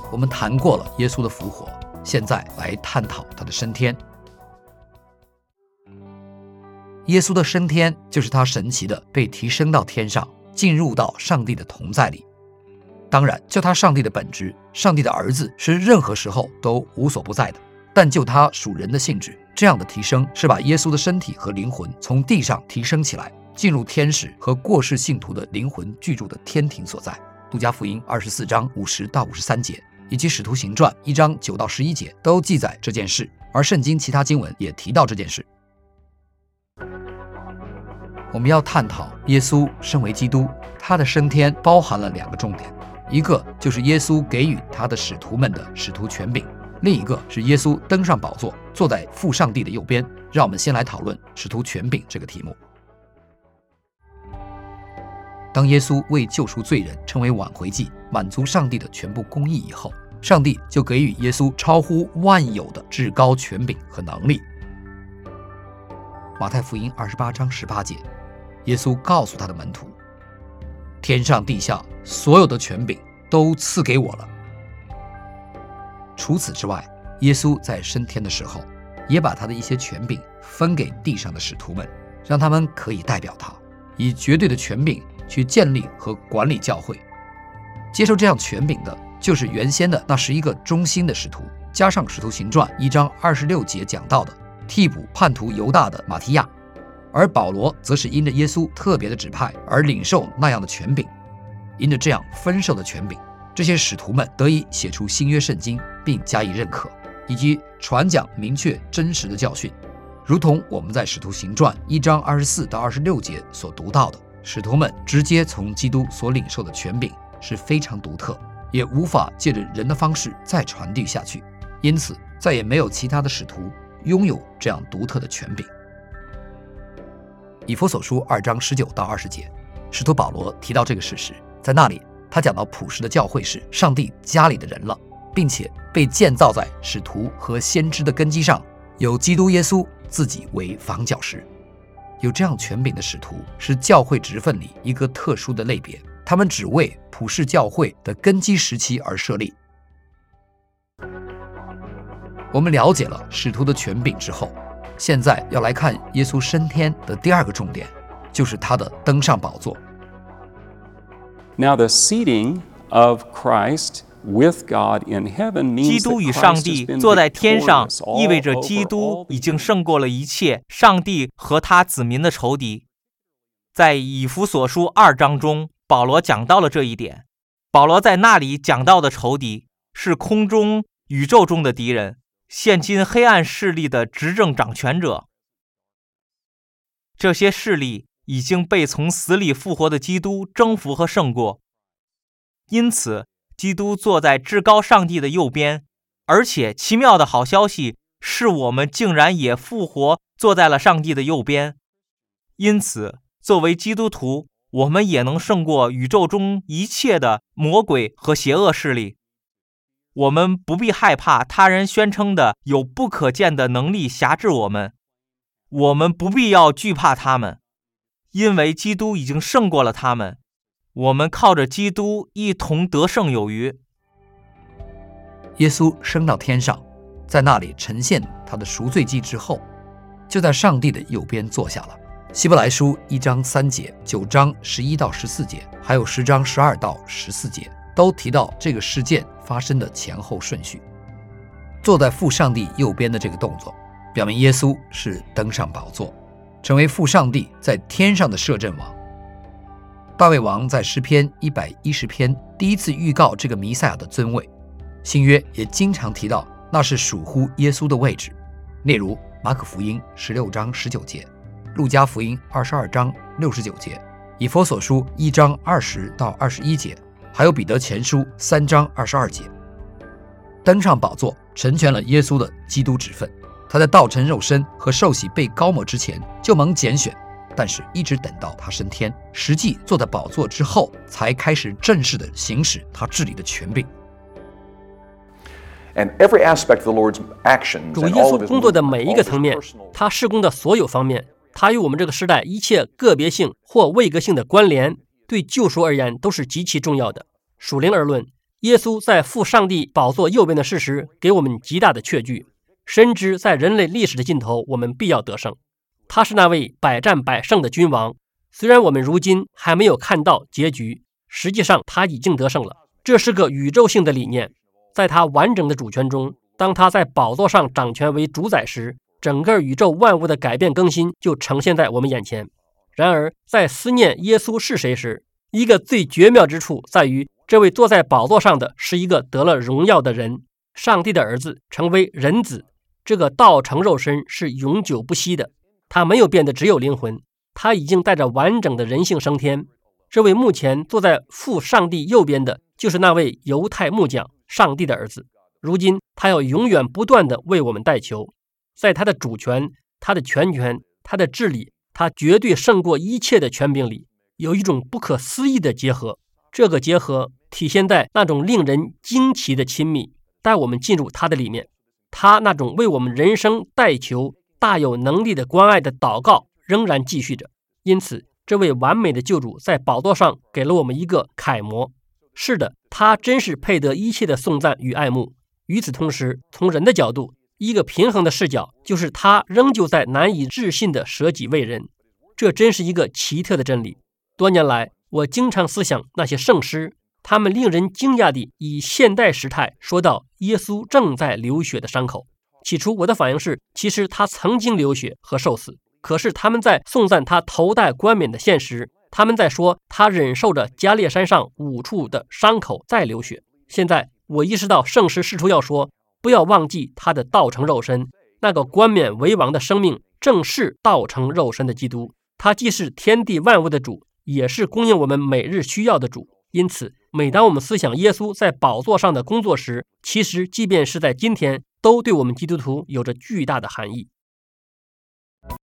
我们谈过了耶稣的复活，现在来探讨他的升天。耶稣的升天就是他神奇的被提升到天上，进入到上帝的同在里。当然，就他上帝的本质，上帝的儿子是任何时候都无所不在的。但就他属人的性质，这样的提升是把耶稣的身体和灵魂从地上提升起来，进入天使和过世信徒的灵魂居住的天庭所在。路加福音24章50到53节，以及使徒行传1章9到11节都记载这件事，而圣经其他经文也提到这件事。我们要探讨耶稣身为基督，他的升天包含了2个重点，一个就是耶稣给予他的使徒们的使徒权柄，另一个是耶稣登上宝座，坐在父上帝的右边。让我们先来讨论使徒权柄这个题目。当耶稣为救赎罪人成为挽回祭，满足上帝的全部公义以后，上帝就给予耶稣超乎万有的至高权柄和能力。马太福音28章18节，耶稣告诉他的门徒，天上地下所有的权柄都赐给我了。除此之外，耶稣在升天的时候，也把他的一些权柄分给地上的使徒们，让他们可以代表他，以绝对的权柄去建立和管理教会。接受这样权柄的，就是原先的那11个忠心的使徒，加上使徒行传1章26节讲到的替补叛徒犹大的马提亚。而保罗则是因着耶稣特别的指派而领受那样的权柄，因着这样分受的权柄，这些使徒们得以写出新约圣经并加以认可，以及传讲明确真实的教训。如同我们在使徒行传1章24到26节所读到的，使徒们直接从基督所领受的权柄是非常独特，也无法借着人的方式再传递下去，因此再也没有其他的使徒拥有这样独特的权柄。以弗所书2章19到20节，使徒保罗提到这个事实，在那里他讲到普世的教会是上帝家里的人了，并且被建造在使徒和先知的根基上，有基督耶稣自己为房角石。有这样权柄的使徒是教会职分里一个特殊的类别，他们只为普世教会的根基时期而设立。我们了解了使徒的权柄之后，现在要来看耶稣升天的第2个重点，就是他的登上宝座。 Now the seating of Christ with God in heaven means 基督与上帝坐在天上，意味着基督已经胜过了一切上帝和他子民的仇敌。在以弗所书2章中，保罗讲到了这一点。保罗在那里讲到的仇敌是空中宇宙中的敌人，现今黑暗势力的执政掌权者。这些势力已经被从死里复活的基督征服和胜过，因此基督坐在至高上帝的右边，而且奇妙的好消息是我们竟然也复活坐在了上帝的右边。因此作为基督徒，我们也能胜过宇宙中一切的魔鬼和邪恶势力。我们不必害怕他人宣称的有不可见的能力辖制我们，我们不必要惧怕他们，因为基督已经胜过了他们。我们靠着基督一同得胜有余。 耶稣升到天上，在那里呈现他的赎罪祭之后，就在上帝的右边坐下了。希伯来书1章3节、9章11到14节，还有10章12到14节，都提到这个事件发生的前后顺序。坐在父上帝右边的这个动作，表明耶稣是登上宝座，成为父上帝在天上的摄政王。大卫王在诗篇110篇第一次预告这个弥赛亚的尊位，新约也经常提到那是属乎耶稣的位置，例如马可福音16章19节、路加福音22章69节、以弗所书1章20到21节，还有彼得前书3章22节。登上宝座成全了耶稣的基督职分，他在道成肉身和受洗被膏抹之前就蒙拣选，但是一直等到他升天，实际坐在宝座之后，才开始正式的行使他治理的权柄。 主耶稣工作的每一个层面，他事工的所有方面，他与我们这个时代一切个别性或位格性的关联，对救赎而言都是极其重要的。属灵而论， 耶稣在父上帝宝座右边的事实给我们极大的确据，深知在人类历史的尽头，我们必要得胜。他是那位百战百胜的君王，虽然我们如今还没有看到结局，实际上他已经得胜了。这是个宇宙性的理念，在他完整的主权中，当他在宝座上掌权为主宰时，整个宇宙万物的改变更新就呈现在我们眼前。然而在思念耶稣是谁时，一个最绝妙之处在于，这位坐在宝座上的是一个得了荣耀的人，上帝的儿子，成为人子。这个道成肉身是永久不息的，他没有变得只有灵魂，他已经带着完整的人性升天。这位目前坐在父上帝右边的，就是那位犹太木匠，上帝的儿子。如今他要永远不断地为我们代求，在他的主权、他的全权、他的治理，他绝对胜过一切的权柄里，有一种不可思议的结合。这个结合体现在那种令人惊奇的亲密，带我们进入他的里面。他那种为我们人生代求、大有能力的关爱的祷告仍然继续着。因此这位完美的救主在宝座上给了我们一个楷模。是的，他真是配得一切的颂赞与爱慕。与此同时，从人的角度，一个平衡的视角就是他仍旧在难以置信的舍己为人。这真是一个奇特的真理。多年来，我经常思想那些圣诗，他们令人惊讶地以现代时态说到耶稣正在流血的伤口。起初我的反应是，其实他曾经流血和受死，可是他们在颂赞他头戴冠冕的现实，他们在说他忍受着加列山上5处的伤口在流血。现在我意识到圣诗试图要说，不要忘记他的道成肉身，那个冠冕为王的生命正是道成肉身的基督，他既是天地万物的主，也是供应我们每日需要的主。因此每当我们思想耶稣在宝座上的工作时，其实即便是在今天，都对我们基督徒有着巨大的含义。